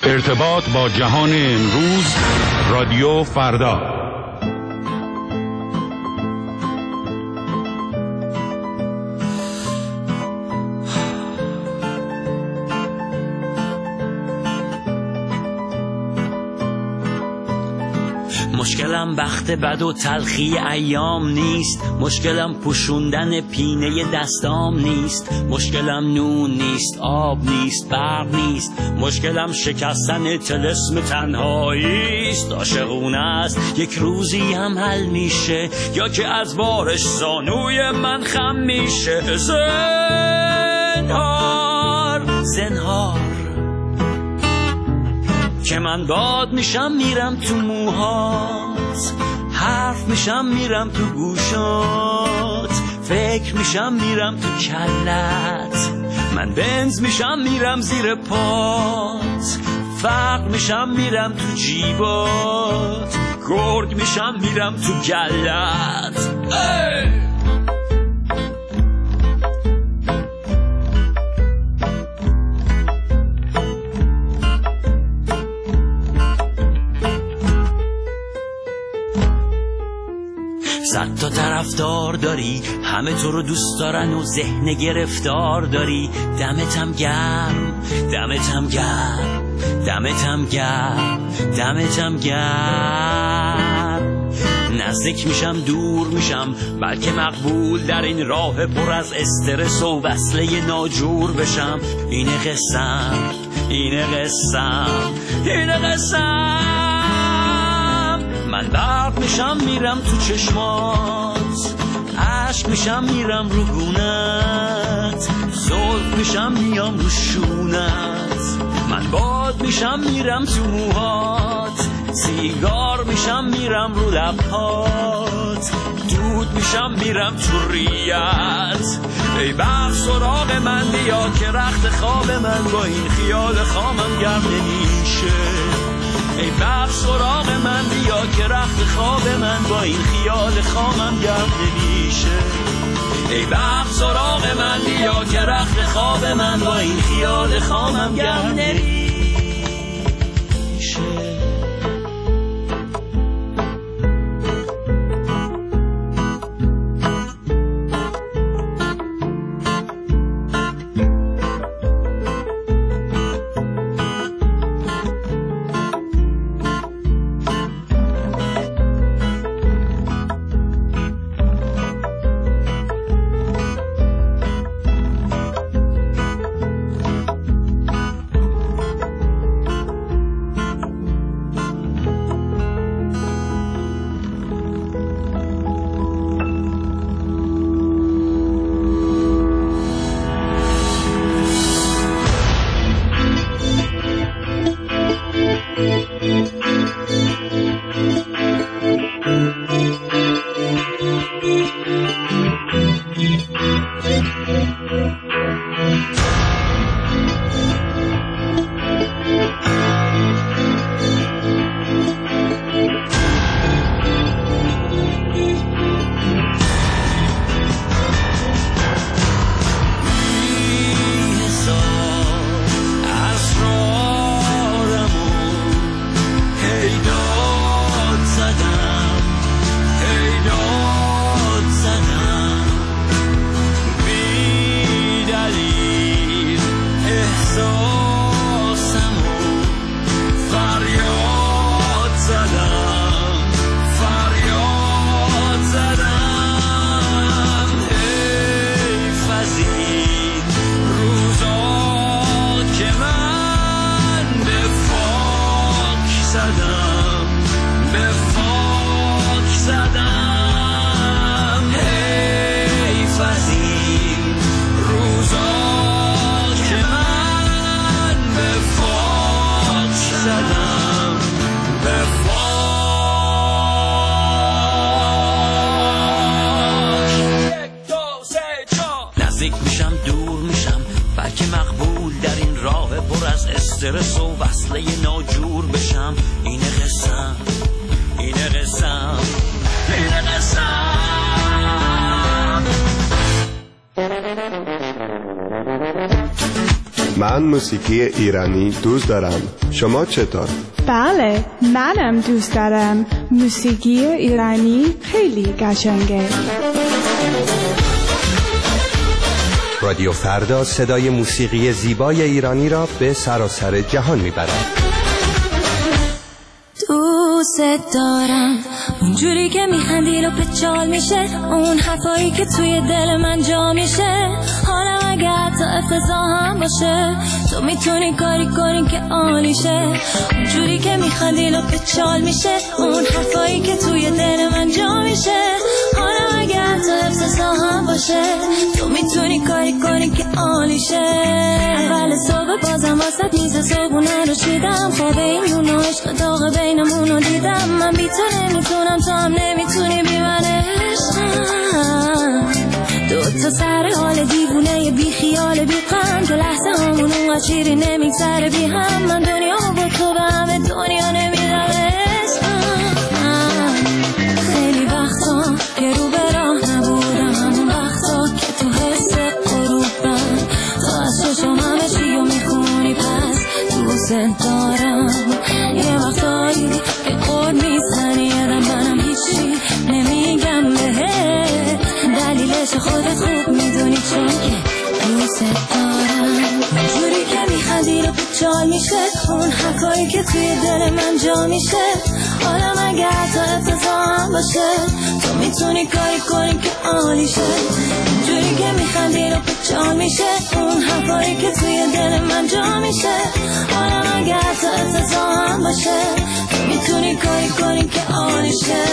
ارتباط با جهان امروز، رادیو فردا. مشکلم بخت بد و تلخی ایام نیست، مشکلم پوشوندن پینه دستام نیست، مشکلم نون نیست، آب نیست، برق نیست، مشکلم شکستن طلسم تنهاییست. عاشقونه است یک روزی هم حل میشه، یا که از بارش زانوی من خم میشه. زنهار که من باد میشم میرم تو موهات، حرف میشم میرم تو گوشات، فکر میشم میرم تو کلت، من بنز میشم میرم زیر پات، فقر میشم میرم تو جیبات، گرگ میشم میرم تو گلت. صد تا طرفدار داری، همه تو رو دوست دارن و ذهن گرفتار داری. دمتم گرم، دمتم گرم، دمتم گرم، دمتم گرم. نزدیک میشم دور میشم، بلکه مقبول در این راه پر از استرس و وصله ناجور بشم. اینه قسم، اینه قسم، اینه قسم. من برق میشم میرم تو چشمات، عشق میشم میرم رو گونت، زلف میشم میام رو شونت، من باد میشم میرم تو موهات، سیگار میشم میرم رو لبهات، دود میشم میرم تو ریت. ای برق سراغ من بیا که رخت خواب من با این خیال خامم گرم نمیشه. ای برق سراغ من بیا که رخت خواب من با این خیال خامم گرم نمیشه. ای برق سراغ من بیا که رخت خواب من با این خیال خامم گرم نمیشه. استرس و وصله ناجور بشم. اینه قسم، اینه قسم، اینه قسم. من موسیقی ایرانی دوست دارم. شما چطور؟ بله، منم دوست دارم. موسیقی ایرانی خیلی قشنگه. رادیو فردا صدای موسیقی زیبای ایرانی را به سراسر جهان میبرد. دوست دارم اونجوری که میخندی رو پچال میشه، اون حرفایی که توی دل من جا میشه. حالا اگر تا افتضاح هم باشه، تو میتونی کاری کنی که عالیشه. اونجوری که میخندی رو پچال میشه، اون حرفایی که توی دل من جا میشه. حالا اگر تا افتضاح هم باشه، تو میتونی کاری کنی که عالیشه. اول صبح بازم واسه میز صبحونه رو چیدم، خواب این و عشق داغ بینمون رو دیدم. من بی تو نمیتونم، تو هم نمیتونی بی من عشقم. دو تا سر حال دیوونه بی خیال بی غم، که لحظه همون اون شیری نمیگذره بی هم. من دنیا با تو به همه دنیا نمیدم عشقم. خیلی وقتا که رو به راه نبودم، همون وقتا که تو حس غروبم، تو از چشم همه چی رو میخونی، پس دوست دارم. یه وقتایی که قول میزنی یادم، منم هیچی نمیگم بهت، دلیلش خودت خوب میدونی، چون که دوست دارم. جوری که میخندی رو پچال میشه، اون حرفایی که توی دل من جا میشه. حالا مگر تا افتضاح هم باشه، تو میتونی کاری کنی که عالیشه. جوری که میخندی رو پچال میشه، اون حرفایی که توی دل من جا میشه. حالا مگر تا افتضاح هم باشه، تو میتونی کاری کنی که عالیشه.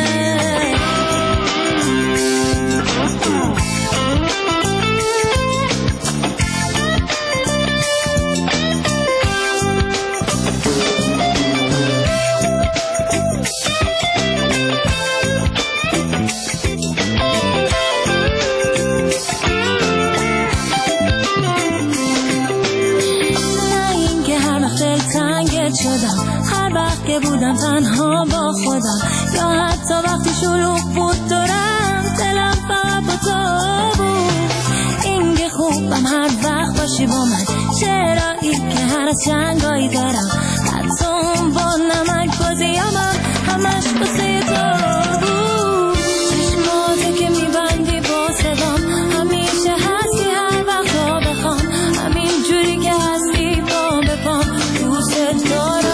هر وقت که بودم تنها با خودم، یا حتی وقتی شلوغ بود دورم، دلم فقط با تو بود. این که خوبم هر وقت باشی با من، چرایی که هر از جنگایی دارم، حتی اون با نمک بازیامم همش بسه تو بود. چشماته که میبندی با صدام، همیشه هستی هر وقت را بخوام، همین جوری که هستی با بپام. دوست دارم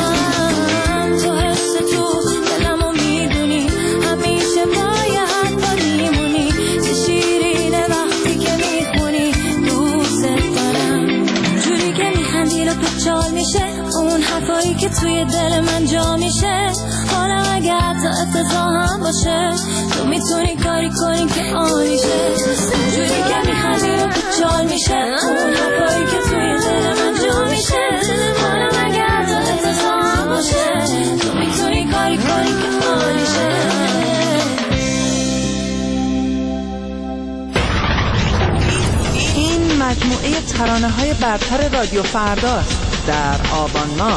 اون حرفایی که توی دل من جا میشه. حالا اگر تا افتضاح هم باشه، تو میتونی کاری کنی که عالیشه. جوری که میخندی رو پچال میشه، اون حرفایی که توی دل من جا میشه. حالا اگر تا افتضاح هم باشه، تو میتونی کاری کنی که عالیشه. این مجموعه ترانه‌های برتر رادیو فرداست. در آبان ماه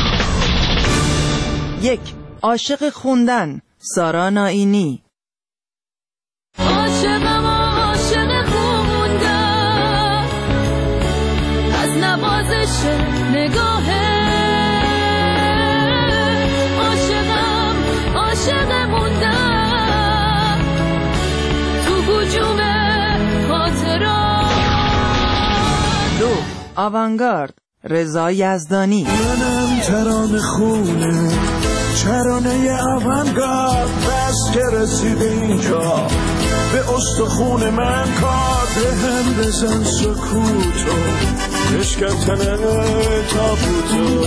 1. عاشق خوندن، سارا نائینی. عاشقم عاشق خوندن، از نوازش نگاهه. عاشقم عاشق موندن، تو هجوم خاطرات. 2. آوانگارد، رضا یزدانی. منم ترانه خونه، ترانه آوانگارد، بس که رسید اینجا به استخون من کار. به هم بزن سکوتو، بشکفتن تابوتو.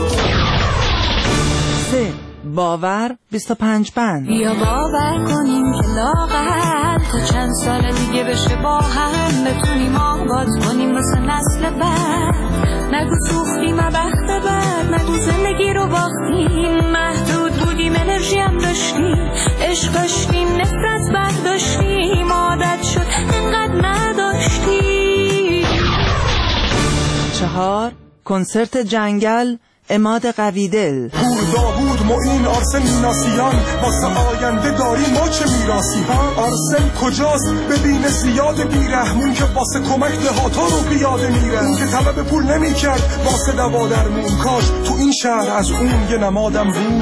3. باور 25 بند. بیا باور کنیم که لاغر تا چند سال دیگه بشه با هم، بتونیم آباد کنیم واسه نسل بعد. نگو سوختیم بخت بعد، نگو زندگی رو باختیم، محدود بودیم انرژی هم داشتیم، عشق داشتیم نفرت برداشتیم، عادت شد انقدر نداشتیم. 4. کنسرت جنگل عماد قویدل. پور داوود معین آرسن میناسیان، واسه آینده داریم ما چه میراسی ها؟ آرسن کجاست؟ ببین زیاد بیرحمون که واسه کمک دهاتا رو بیاده میره. اون که طلب پول نمیکرد واسه دوا درمون، کاش تو این شهر از اون یه نمادم بود.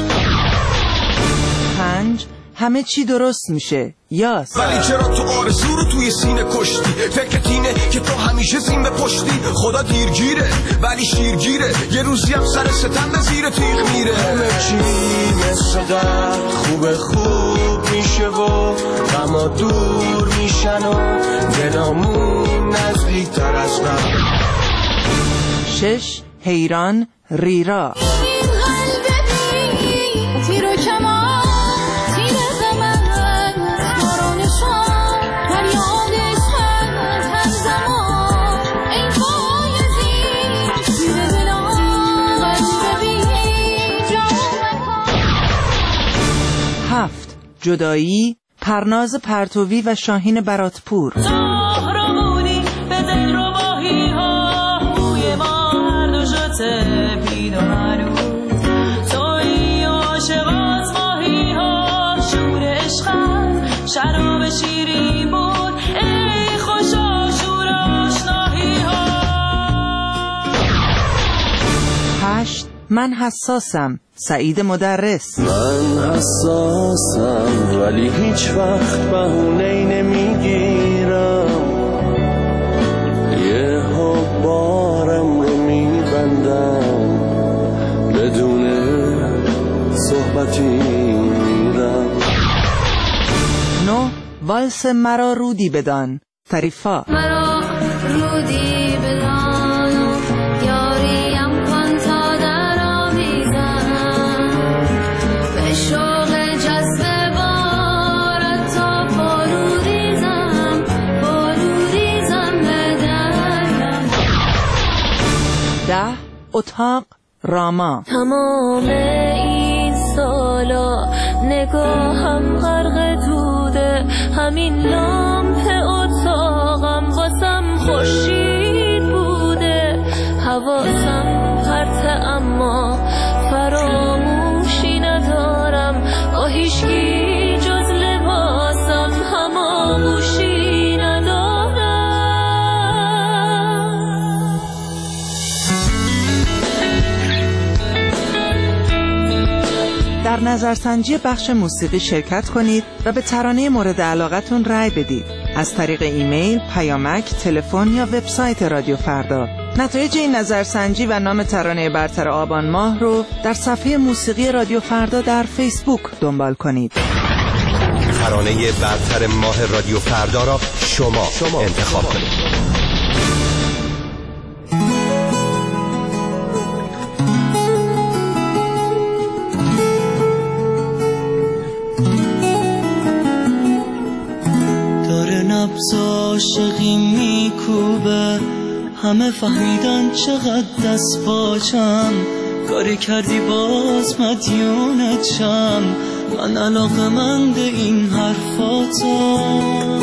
5 همه چی درست میشه. یاس. ولی چرا تو آرزو رو توی سینه کشتی؟ فکرت اینه که تو همیشه زین به پشتی. خدا دیرگیره ولی شیرگیره، یه روزی هم سر ستم به زیر تیغ میره. همه چی مثل قبل خوب میشه و غما دور میشن و دلامون نزدیکتر از قبل. 6 حیران ریرا. جدایی پرناز پرتوی و شاهین براتپور. زهرمونی به دل رو باهی ها، موی ما هر دو شده بید و هنوز توی عاشقات ماهی ها. شور عشقت شراب شیرین بود، ای خوشا شور آشناهی ها. 8 من حساسم سعید مدرس. من حساسم ولی هیچ وقت بهونه‌ای نمیگیرم، یه بارم رو میبندم، بدون صحبتی میرم. 9 والس مرا رودی بدان فریفا. مرا رودی بدان یاریم کن تا در آمیزم، به شوق جذب بارت تا فروریزم به درم. 10 اتاق راما. تمام این سالا نگاهم غرق توده، همین لامپ اتاقم واسم خورشید بوده. حواسم پرته اما فراموشی ندارم، با هیچکی جز لباسم هماغوشی ندارم. در نظرسنجی بخش موسیقی شرکت کنید و به ترانه مورد علاقتون رأی بدید از طریق ایمیل، پیامک، تلفن یا وبسایت رادیو فردا. نتایج این نظرسنجی و نام ترانه برتر آبان ماه رو در صفحه موسیقی رادیو فردا در فیسبوک دنبال کنید. ترانه برتر ماه رادیو فردا را شما انتخاب کنید. نبض عاشقی میکوبه، همه فهمیدن چقدر دست پاچم، کاری کردی باز مدیونتم، من علاقه‌مند این حرفاتم.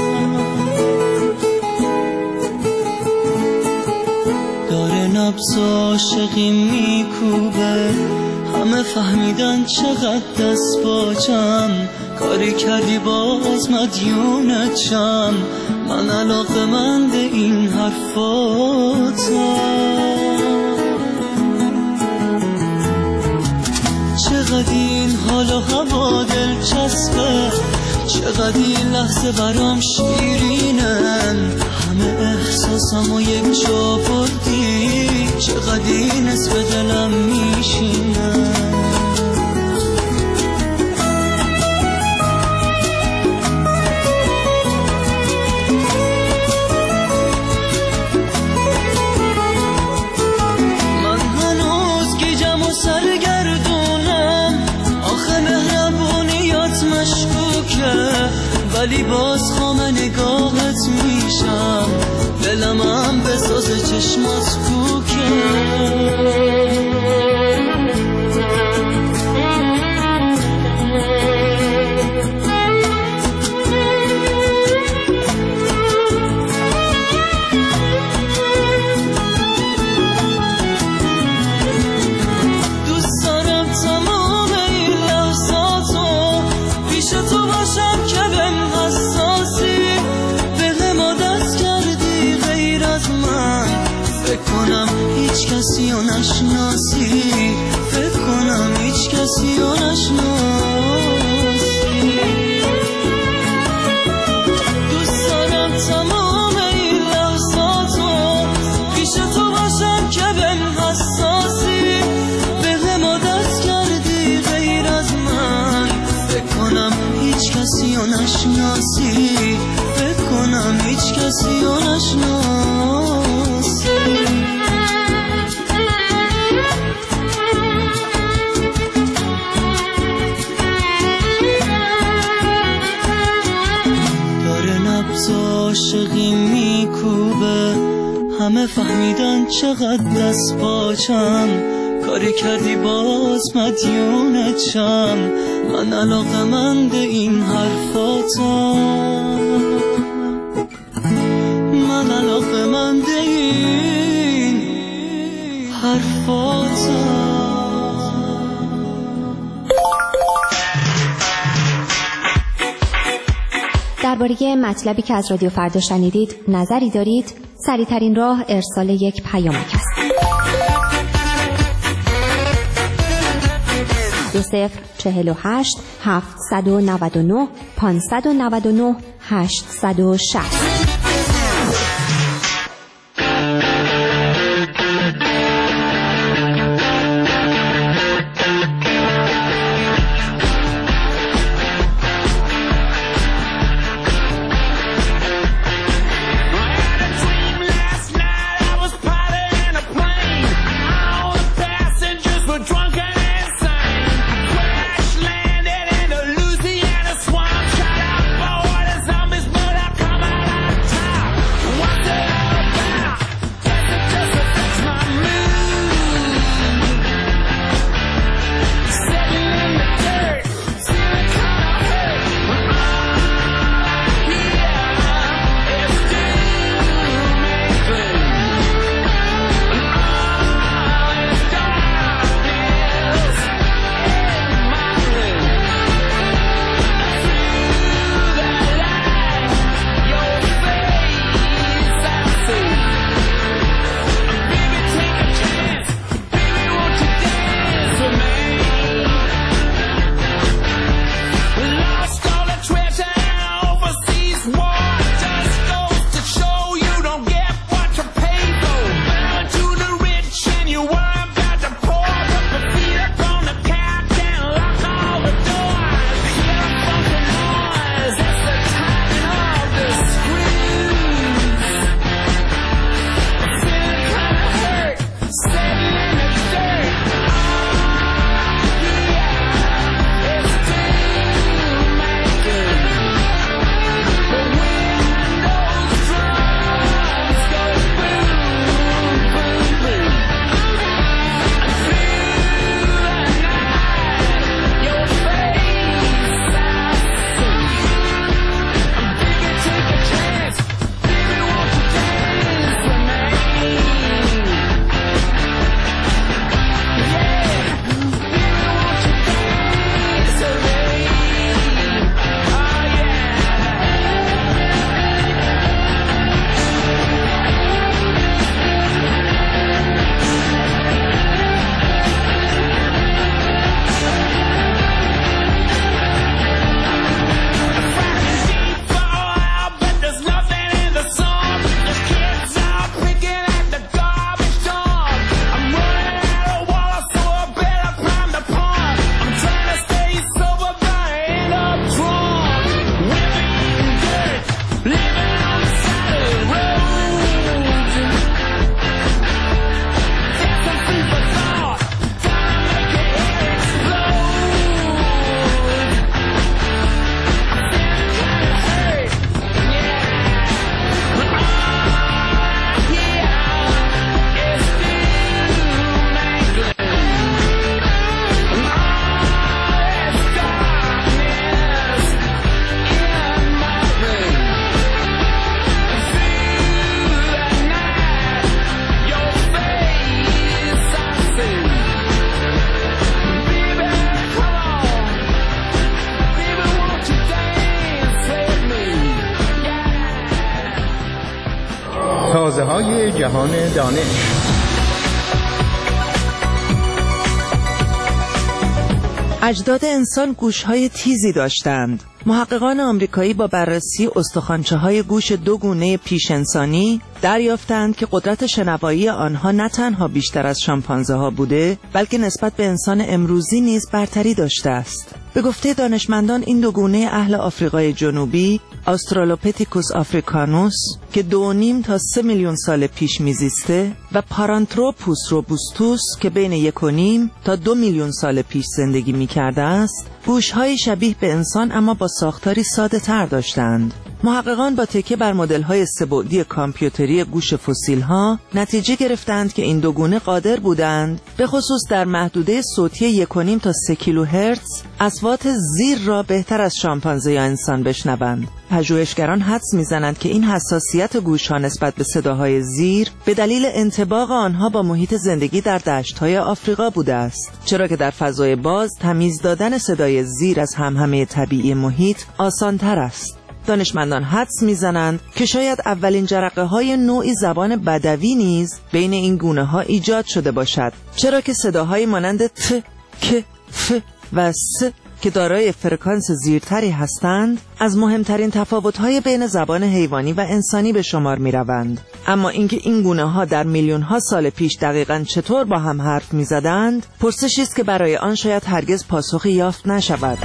داره نبض عاشقی میکوبه، همه فهمیدن چقدر دست پاچم، کاری کردی باز مدیونتم، من علاقه‌مند این حرفاتم. چقدر این حال و هوا دلچسبه، چقدر این لحظه برام شیرینن، همه احساسم و یک جا بردی، چقدر این اسم دلم میشینن. ولی باز خام نگاهت میشم، دلم هم به ساز چشمات کوکه. رو نشناسی فکر کنم هیچ کسی رو نشناسی دوست دارم تمام این لحظاتو پیش تو باشم که بهم حساسی به هم عادت کردی غیر از من فکر کنم هیچ کسی رو نشناسی فکر کنم هیچ کسی رو نشناسی داره نبض عاشقی میکوبه همه فهمیدن چقدر دست پاچم کاری کردی باز مدیونتم من علاقه‌مند این حرفاتم من علاقه‌مند این حرفاتم درباره مطلبی که از رادیو فردا شنیدید نظری دارید؟ سریع‌ترین راه ارسال یک پیامک است. 2048 799 599 860. تازه‌های جهان دانش. اجداد انسان گوش‌های تیزی داشتند. محققان آمریکایی با بررسی استخوانچه‌های گوش دو گونه پیش انسانی دریافتند که قدرت شنوایی آنها نه تنها بیشتر از شامپانزه‌ها بوده، بلکه نسبت به انسان امروزی نیز برتری داشته است. به گفته دانشمندان این دو گونه اهل آفریقای جنوبی، آسترالوپیتیکوس آفریکانوس که 2.5 تا 3 میلیون سال پیش میزیسته و پارانتروپوس روبوستوس که بین 1.5 تا 2 میلیون سال پیش زندگی میکرده است، گوش‌های شبیه به انسان اما با ساختاری ساده تر داشتند. محققان با تکیه بر مدل‌های سه‌بعدی کامپیوتری گوش فسیل‌ها نتیجه گرفتند که این دو گونه قادر بودند به خصوص در محدوده صوتی 1.5 تا 3 کیلوهرتز اصوات زیر را بهتر از شامپانزه یا انسان بشنوند. پژوهشگران حدس می‌زنند که این حساسیت گوش‌ها نسبت به صداهای زیر به دلیل انطباق آنها با محیط زندگی در دشت‌های آفریقا بوده است، چرا که در فضای باز تمیز دادن صدای زیر از همهمه طبیعی محیط آسان‌تر است. دانشمندان حدس می‌زنند که شاید اولین جرقه‌های نوعی زبان بدوی نیز بین این گونه‌ها ایجاد شده باشد، چرا که صداهای مانند ت، ک، ف و س که دارای فرکانس زیرتری هستند از مهمترین تفاوت‌های بین زبان حیوانی و انسانی به شمار می‌روند. اما اینکه این گونه‌ها در میلیون‌ها سال پیش دقیقاً چطور با هم حرف می‌زدند، پرسشی است که برای آن شاید هرگز پاسخی یافت نشود.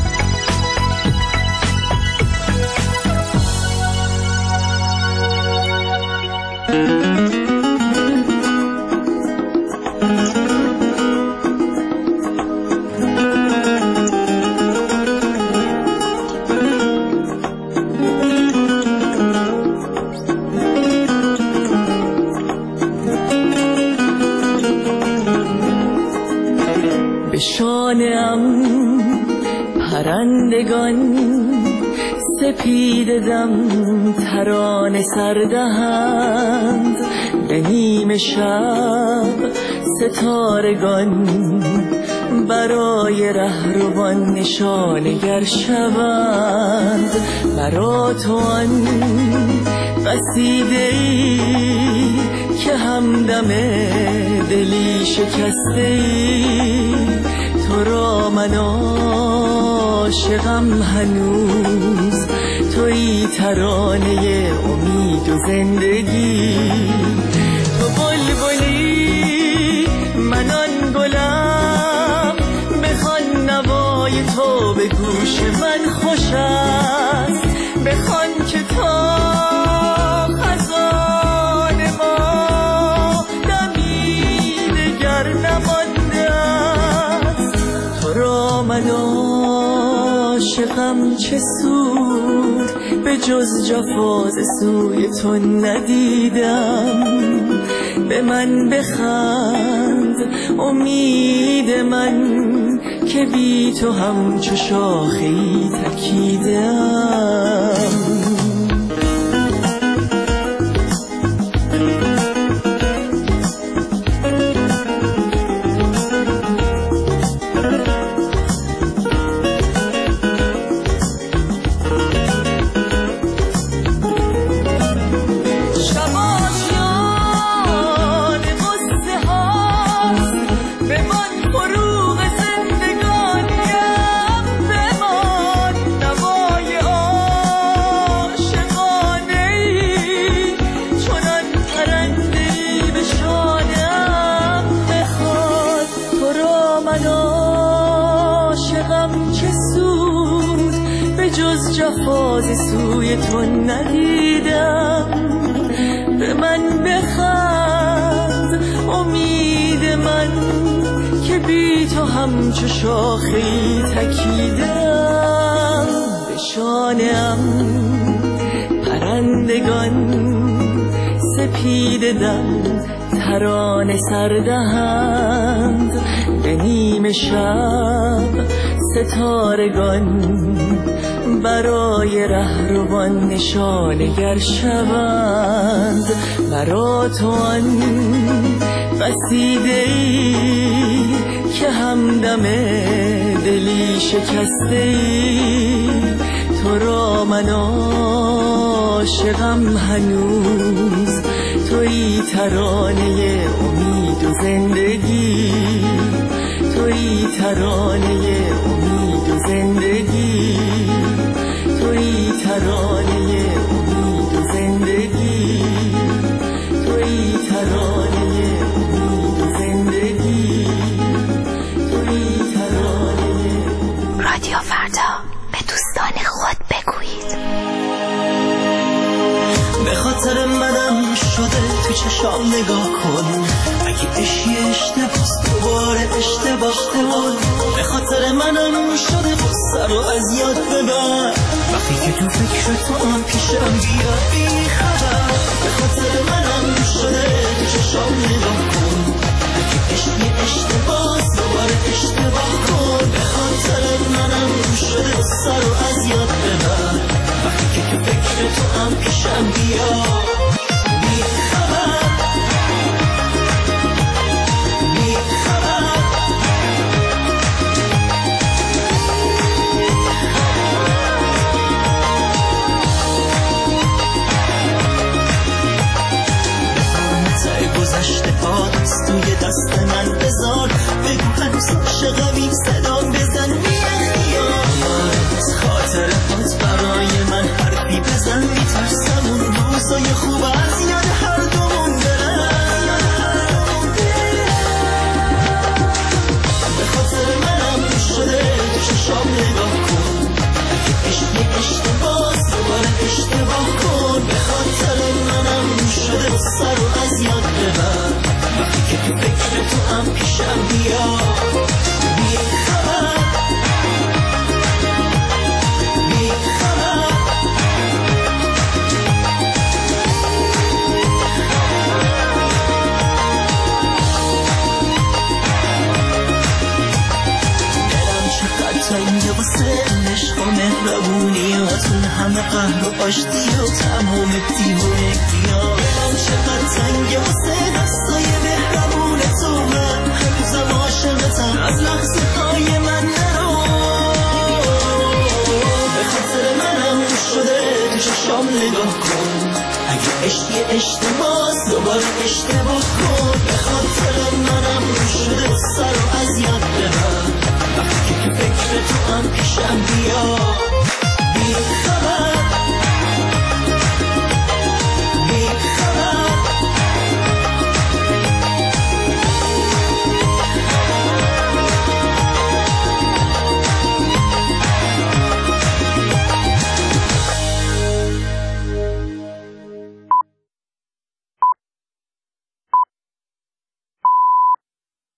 به شانه‌ام پرندگان سپیده دم ترانه سردهند، به نیم شب ستارگان برای رهروان نشانگر شوند. برا تو آن قصیده‌ای که همدم دلی شکسته‌ای، تو را من عاشقم هنوز، تویی ترانه امید و زندگی. تو بلبلی من آن گلم، بخوان نوای تو به گوش من خوش است، بخوان که تا خزان ما دمی دگر نمانده است. تو را من عاشقم چه سود، به جز جفا ز سوی تو ندیدم. به من بخند امید من که بی تو همچو شاخه‌ای تکیدم. سوی تو ندیدم. به من بخند امید من که بی تو همچو شاخه‌ای تکیدم. به شانه‌ام پرندگان سپیده دم ترانه سردهند، به نیم شب ستارگان برای رهروان نشانگر شوند. برا تو آن قصیده‌ای که همدم دلی شکسته‌ای، تو را من عاشقم هنوز، تویی ترانه امید و زندگی. تو توی ترانه امید و زندگی، توی ترانه امید و زندگی، توی ترانه امید و زندگی، توی ترانه. رادیو فردا، به دوستان خود بگویید. به خاطر منم شده تو چشام نگاه کن، اگه عشقی اشتباست دوباره اشتباه کن. به خاطر منم شده بسر رو از یاد ببر، وقتی که تو فکر تو هم پیشم بیا بی خبر. به خاطر منم شده تو چشام نگاه کن، اگه عشقی اشتباست دوباره اشتباه کن. به خاطر منم شده بسر رو از یاد ببر، وقتی که تو فکر تو هم پیشم بیا بی خبر، بی خبر. بفرمت گذشته هاست توی دست من بذار، بگو هنوز عاشقمی صدام بزن بی اختیار. خاطر هات برای من حرفی بزن، میترسم اون روزای خوب از یاد هر دومون برن. به خاطر منم شده تو چشام نگاه کن، اگه عشقی اشتباست دوباره اشتباه کن. به خاطر منم شده سر رو از یاد ببر، وقتی که تو فکر تو هم پیشم بیا بی خبر، بی خبر. دلم چقدر تنگه واسه عشق و مهربونیاتون، همه قهر و آشتی و تمام دیوونگی‌ها. دلم چقدر تنگه واسه دستای مهربونتون، من هنوزم عاشقتم از لحظه های من نرو. به خاطر منم شده تو چشام نگاه کن، اگه عشقی اشتباه